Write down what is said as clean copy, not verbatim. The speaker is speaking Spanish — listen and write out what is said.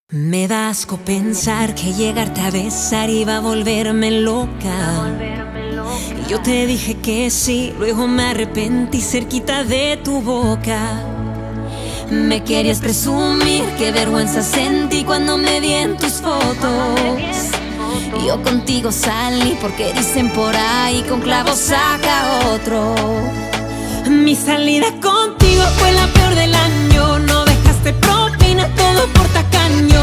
Me da asco pensar que llegarte a besar iba a volverme loca. Y yo te dije que sí, luego me arrepentí cerquita de tu boca. Me querías presumir, qué vergüenza sentí cuando me vi en tus fotos. Y yo contigo salí porque dicen por ahí con clavos saca otro. Mi salida contigo fue la peor del año. No dejaste propina, todo por tacaño.